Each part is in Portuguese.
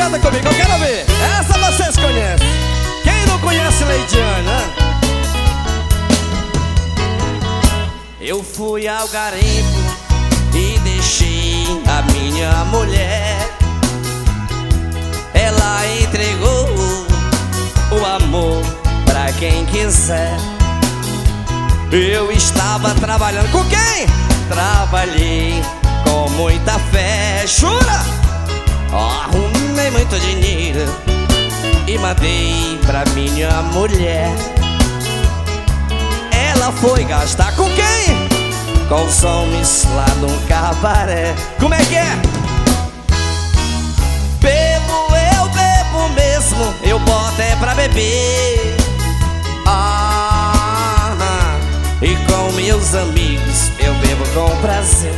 canta comigo, eu quero ver. Essa vocês conhecem. Quem não conhece Leidiane, né? Eu fui ao garimpo e deixei a minha mulher. Ela entregou o amor pra quem quiser. Eu estava trabalhando com quem? Trabalhei com muita fé. Jura? Arrumei muito dinheiro e mandei pra minha mulher. Ela foi gastar com quem? Com os homens lá no cabaré. Como é que é? Bebo, eu bebo mesmo, eu boto é pra beber. E com meus amigos eu bebo com prazer.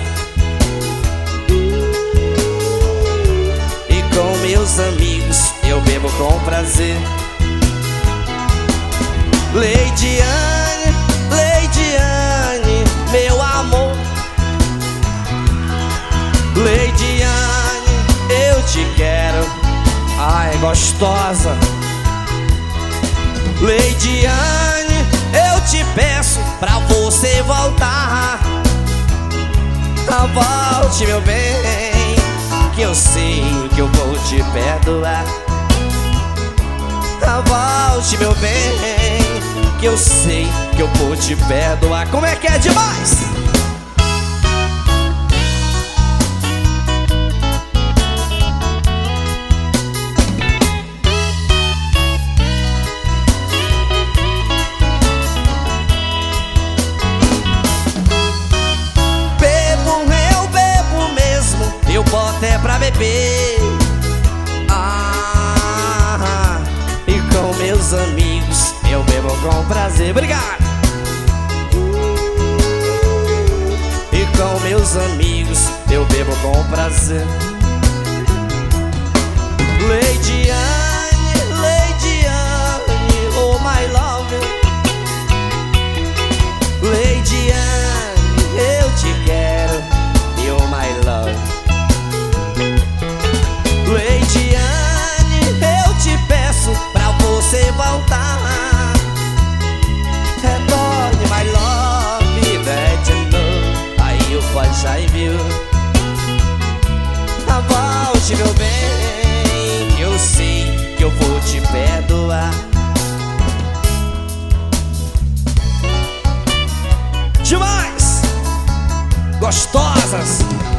E com meus amigos eu bebo com prazer. Leidiane, Leidiane, meu amor. Leidiane, eu te quero. Ai, gostosa. Leidiane, eu te peço pra você voltar. Volte, meu bem, que eu sei que eu vou te perdoar. Volte, meu bem, que eu sei que eu vou te perdoar. Como é que é demais? Eu boto é pra beber. E com meus amigos eu bebo com prazer. Obrigado. E com meus amigos eu bebo com prazer. Leidiane, Leidiane, oh my love. Leidiane, eu te quero, oh my love. Leidiane, eu te peço pra você voltar. Retorne, my love, that you know. Aí eu já viu. Volte, meu bem, que eu sei que eu vou te perdoar. Demais! Gostosas!